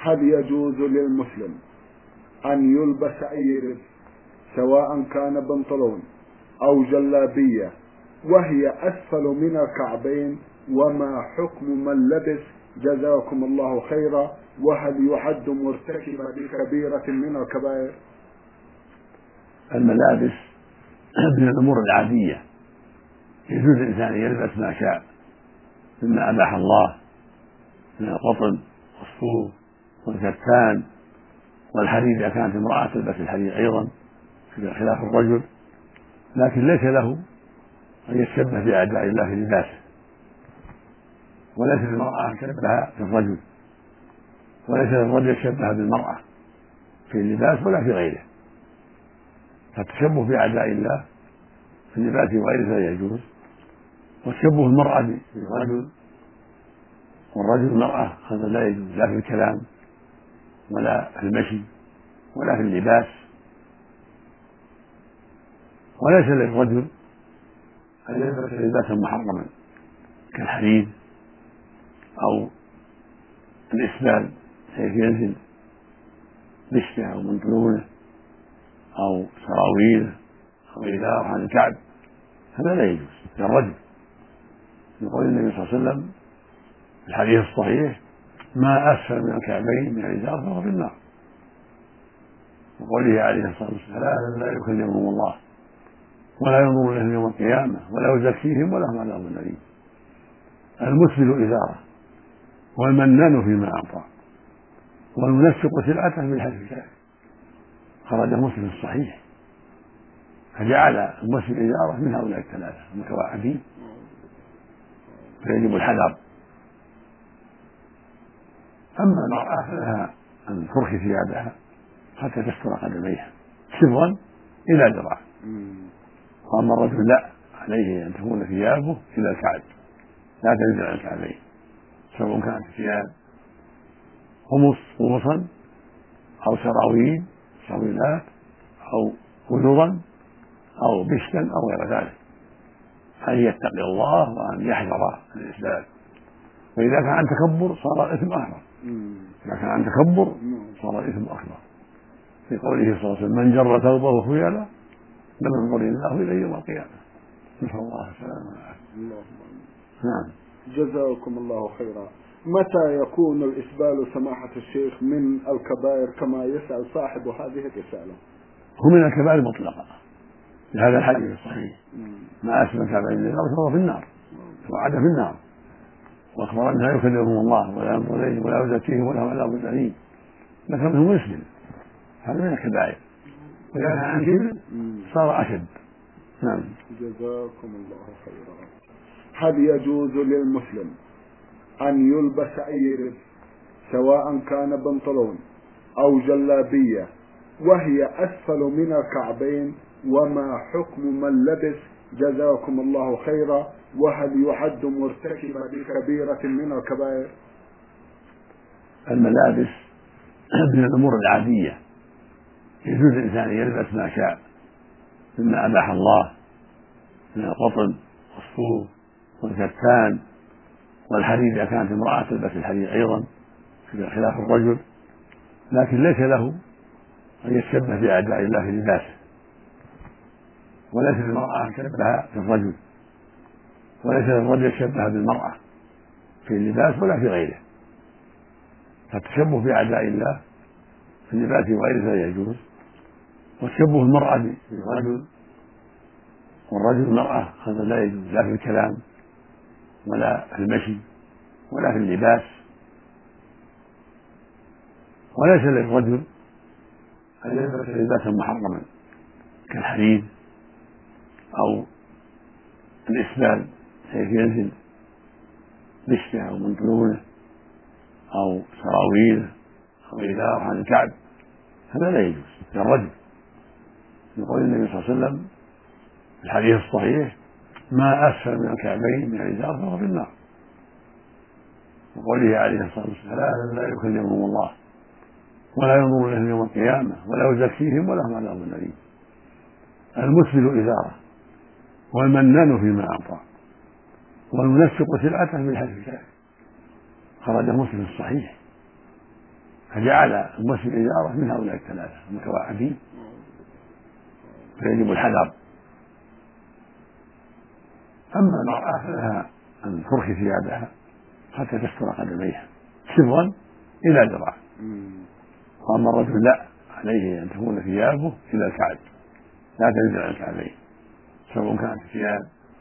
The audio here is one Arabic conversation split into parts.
هل يجوز للمسلم أن يلبس أي لبس سواء كان بنطلون أو جلابية وهي أسفل من الكعبين؟ وما حكم من لبس جزاكم الله خيرا؟ وهل يعد مرتكبا لكبيرة من الكبائر؟ الملابس من الأمور العادية، يجوز الإنسان يلبس ما شاء مما أباح الله من القطن والصوف والكتان والحرير إذا كانت امرأة تلبس الحرير أيضا خلاف الرجل، لكن ليس له أن يتشبه بأعداء الله في لباسه، وليس للمرأة أن تشبه بالرجل، وليس للرجل يتشبه بالمرأة في اللباس ولا في غيره، فالتشبه بأعداء الله في اللباس وغيره لا يجوز، وتشبه المرأة بالرجل والرجل المرأة هذا لا يجوز، لا في الكلام ولا في المشي ولا في اللباس. وليس للرجل أن يلبس لباسا محرما كالحرير أو الإسبال حيث ينزل لشته أو بنطلونه أو سراويله أو إزار عن الكعب، هذا لا يجوز للرجل، يقول النبي صلى الله عليه وسلم في الحديث الصحيح: ما أسفل من الكعبين من الإزار فهو في النار، وقوله عليه الصلاة والسلام: لا يكلمهم الله ولا ينظر إليهم يوم القيامة ولا يزكيهم ولهم عذاب أليم. المسبل إزاره والمنان فيما أعطى والمنسق سلعته بالحلف الكاذب، خرج مسلم الصحيح، فجعل المسبل إزاره من هؤلاء الثلاثة المتوعدين، فيجب الحذر. أما المرأة فلها أن ترخي ثيابها حتى تستر قدميها سرا إلى ذراع، وأما الرجل لا، عليه أن تكون ثيابه إلى الكعب لا تنزل عن الكعبين، سواء كانت ثياب خمصا أو سراويلات أو وزرا أو بشتا أو غير ذلك، أن يتقي الله وأن يحذر الإسبال. وإذا كان عن تكبر صار إثم أكبر، إذا كان عن تكبر صار إثم أكبر، في قوله صلى الله عليه وسلم: من جر ثوبه خيلا لم ينظر الله إليه يوم القيامة. نسأل الله السلامة والعافية. نعم. جزاكم الله خيرا. متى يكون الإسبال سماحة الشيخ من الكبائر كما يسأل صاحب هذه الرسالة؟ هو من الكبائر مطلقة لهذا الحديث الصحيح: ما أسفل الكعبين من الأرض فهو في النار، توعد في النار، وأخبر أنه لا يكلمهم الله ولا ينظر إليهم ولا يزكيهم ولهم عذاب أليم، ذكرهم مسلم، هذا من الكبائر، وإذا كان عن كبر صار أشد. نعم. جزاكم الله خيرا. هل يجوز للمسلم أن يلبس أي لبس سواء كان بنطلون أو جلابية وهي أسفل من الكعبين؟ وما حكم من لبس جزاكم الله خيرا؟ وهل يعد مرتكبا لكبيرة من الكبائر؟ الملابس من الأمور العادية، يجوز الإنسان يلبس ما شاء مما أباح الله من القطن والصوف والكتان والحرير إذا كانت امرأة تلبس الحرير أيضا خلاف الرجل، لكن ليس له أن يتشبه بأعداء الله في لباسه، وليس للمرأة أن تشبه بالرجل، وليس للرجل يتشبه بالمرأة في اللباس ولا في غيره، فالتشبه بأعداء الله في اللباس وغيره لا يجوز، وتشبه المرأة بالرجل والرجل المرأة هذا لا يجوز، لا في الكلام ولا في المشي ولا في اللباس. وليس للرجل أن يلبس لباسا محرما كالحرير أو الإسبال حيث ينزل لشته أو بنطلونه أو سراويله أو إزار عن الكعب، هذا لا يجوز للرجل، يقول النبي صلى الله عليه وسلم في الحديث الصحيح: ما أسفل من الكعبين من الإزار فهو في النار، وقوله عليه الصلاة والسلام: لا يكلمهم الله ولا ينظر إليهم يوم القيامة ولا يزكيهم ولهم عذاب أليم. المسبل إزاره والمنان فيما أعطى والمنسق سلعته بالحلف الكاذب، خرج مسلم الصحيح، فجعل المسلم إزارة من هؤلاء الثلاثة المتوعدين، فيجب الحذر. أما المرأة فلها أن ترخي ثيابها حتى تستر قدميها سرا إلى ذراع، وأما الرجل لا، عليه أن تكون ثيابه إلى الكعب لا تنزل عن الكعبين، سواء كانت الثياب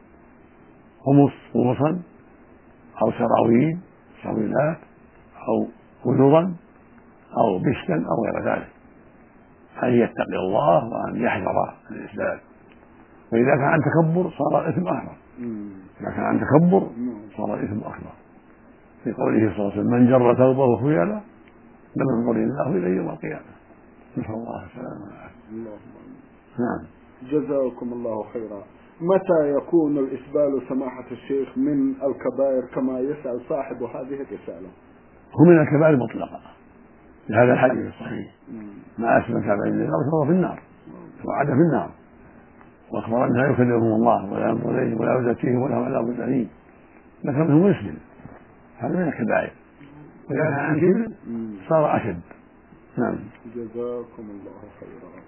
خمصا أو سراويلات أو خدرا أو بشتا أو غير ذلك، أن يتقي الله وأن يحذر الإسلام. وإذا كان عن تكبر صار الإثم أكبر، إذا كان عن تكبر صار الإثم أكبر، في قوله صلى الله عليه وسلم: من جر ثوبه خيلا لم ينظر الله إليه يوم القيامة. نسأل الله السلامة والعافية. نعم. جزاكم الله خيرا. متى يكون الإسبال سماحة الشيخ من الكبائر كما يسأل صاحب هذه الرسالة؟ هو من الكبائر مطلقة لهذا الحديث الصحيح: ما أسلم كعبين من الأرض فهو في النار، وعد في النار، وأخبر أنها يكلمهم الله ولا ينظر إليهم ولا يزكيهم ولهم عذاب أليم، ذكر منهم مسلم، هذا من الكبائر، وإذا كان عن كبر صار أشد. نعم. جزاكم الله خيرا.